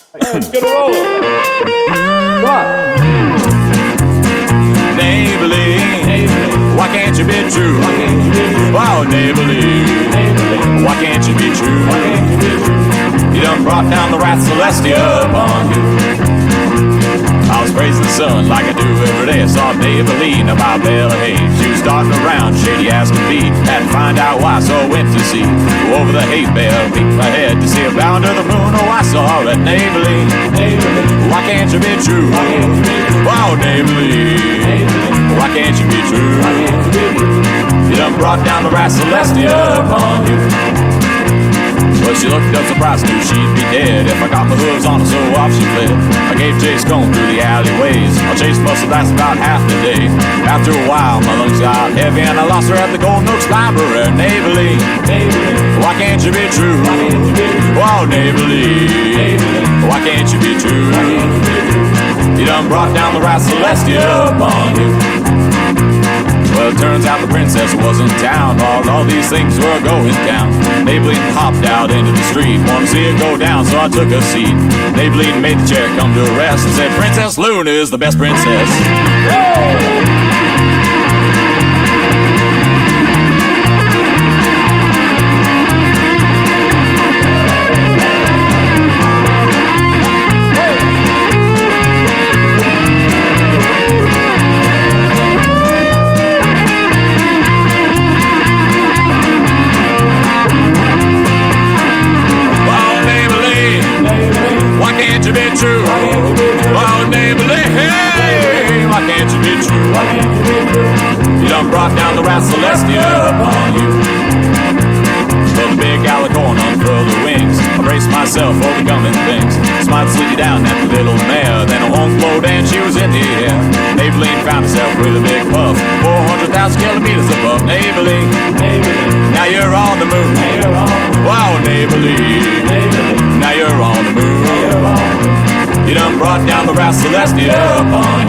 Let's get a roll. Neighborly, why can't you be true? Oh, neighborly, why can't you be true? You done brought down the wrath Celestia upon you. I was praising the sun like I do every day. I saw Neighborly about Bella Hayes. She was starting around, shady as could be. Had to find out why, so I went to see. Go over the hay bale, peek my head to see a bow under the moon. Oh, I saw that Neighborly, why can't you be true? Wow, Neighborly, why can't you be true? You done brought down the wrath Celestia upon you. Well, she looked up surprised, knew she'd be dead if I got my hooves on her, so off she fled. I gave chase going through the alleyways. My chase must have lasted about half the day. After a while, my lungs got heavy and I lost her at the Golden Oaks Library. Neighborly, why can't you be true? Wow, Neighborly, why can't you be true? You done brought down the wrath Celestia upon you. Well, it turns out the princess was in town while all these things were going down. Maybelline hopped out into the street, wanted to see it go down, so I took a seat. Maybelline made the chair come to a rest and said, Princess Luna is the best princess. Whoa! True. Oh, Neighborly, hey, why can't you be true? You done brought down the wrath Celestia upon you. Well, the big alicorn unfurled her wings. I braced myself for the coming things. Smiled slid you down at the little mare. Then a horn flowed and she was in the air. Maybelline found herself with a big puff, 400,000 kilometers above. Neighborly, now you're on the moon. Wow, Neighborly, now you're on the moon. You done brought down the wrath Celestia upon you.